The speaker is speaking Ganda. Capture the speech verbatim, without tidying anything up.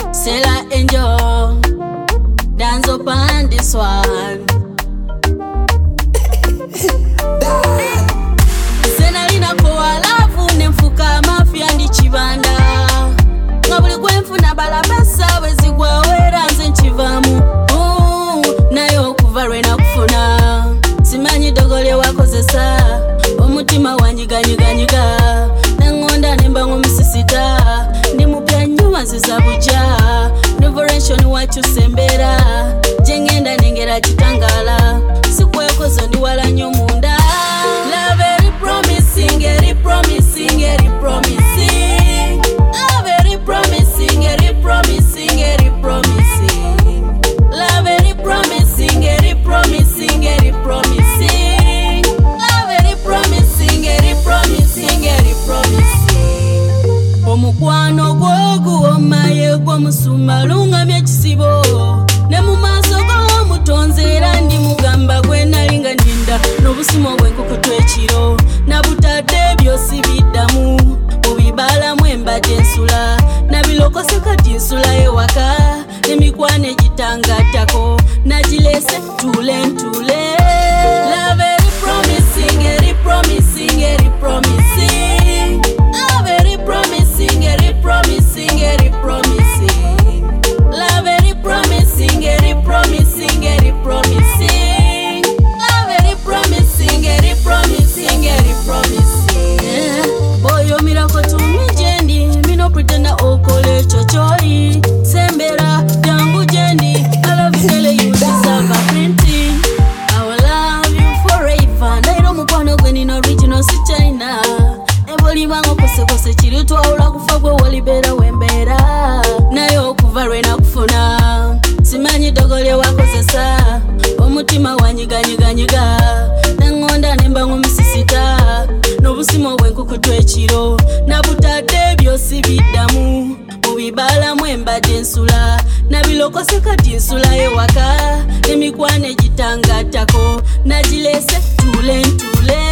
Sela Angel, dance up on this one. Senalina kwa alafu nemfuka mafia ndi chibanda. Ngabuli kwenfuna balabasa wezi kwa wera nze nchivamu. Nayo kuvarwe na kufuna. Simanyi dogole wako zesa. Omutima wanyiga nyiga nyiga. Nangonda nembango misisita. Nimupya nyuma zizabuja. Novoration wachu sembera. Jengenda nengera chitangala. Sikweko zondi wala nyumunda. Love very promising, very promising, very promising. Love very promising, very promising, very promising. Love very promising, very promising, very promising. Love very promising, very promising, very promising. Omukwano gwogu omaye gwo musuma lungamye kisibo. Ne mu maaso go mutonzera ndi mugamba gwe nalinga ndinda n'obusimo bw'enkoko tw'ekiro nabutadde byosi biddamu mubibala mwembadde ensula nabilokose kati nsula ewaka n'emikwano egitangattako nagilese ntule ntule. Love very promising, very promising, very promising. Love very promising, very promising, very promising. Love very promising, very promising, very promising. Love very promising, very promising, very promising. Yeah. Boy, yo miracle to me, Jenny. Me no pretend I okole chochori. Sembera, jangu Jenny. I love you, tell you deserve a printing. I will love you forever. Nairo mukwano gwe nino original si China. Eboli bango kose kose chiri twawula kufa gwe walibera wembera. Nayo okuvarwe na kufuna. Simanyi dogole wakozesa. Omutima wanyiga nyiga nyiga. Nangonda nembango misisita. N'obusimo bw'enkoko tw'ekiro. Nabutadde byosi biddamu. Mubibala mwembadde ensula. Nabilokose kati nsula ewaka. Emikwano egitangattako. Nagilese ntule ntule.